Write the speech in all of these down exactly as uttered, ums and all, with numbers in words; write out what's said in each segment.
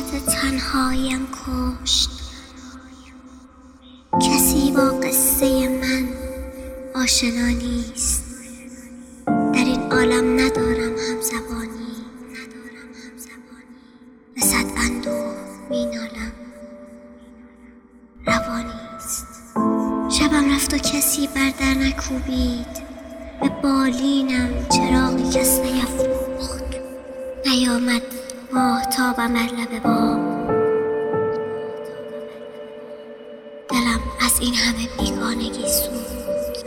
وحشت تنهایم کشت. کسی با قصه من آشنا نیست. در این عالم ندارم هم زبانی، به صد اندوه می نالم روانیست. شبم رفت و کسی بر در نکوبید، به بالینم چراغی کس نیفروخت. نیامد ماهتابم بر لب بام، دلم از این همه بیگانگی سوخت.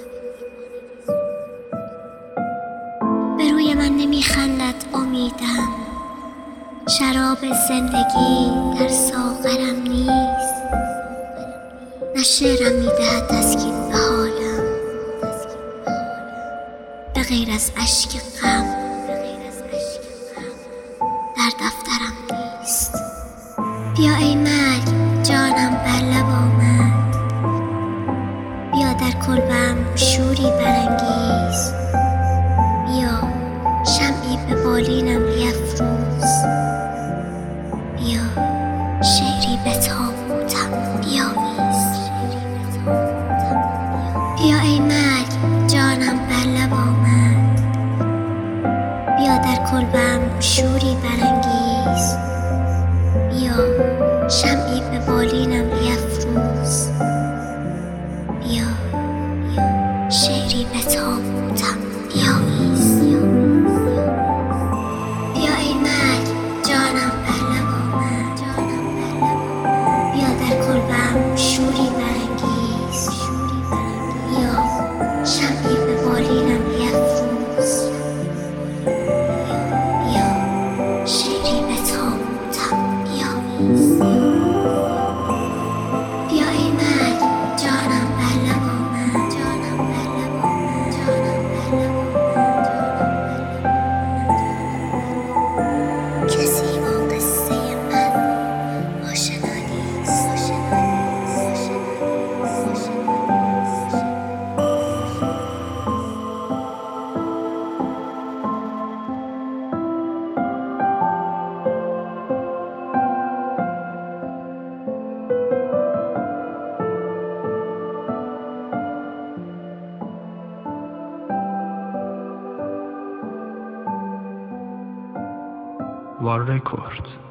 به روی من نمیخندد امیدم، شراب زندگی در ساغرم نیست. نه شعرم میدهد تسکین به حالم، به غیر از اشک غم در دفترم نیست. بیا ای مرگ جانم بر لب آمد، بیا در کلبم شوری برانگیز. بیا شمعی به بالینم بیفروز، بیا شعری به تابوتم بیاویز. بیا ای مرگ جانم بر لب آمد، بیا در کلبم شوری برانگیز. بیا شمعی به بالینم بیفروز، بیا شعری به تابوتم بیاویز. بیا ای مرگ جانم بر لب آمد، بیا در کلبم شوری برانگیز. بیا شمعی به بالینم بیفروز، بیا شعری به تابوتم بیاویز. بیا ای مرگ جانم بر لب آمد، جانم بر لب آمد، جانم بر لب آمد. کسی با قصه من آشنا نیست. War Record.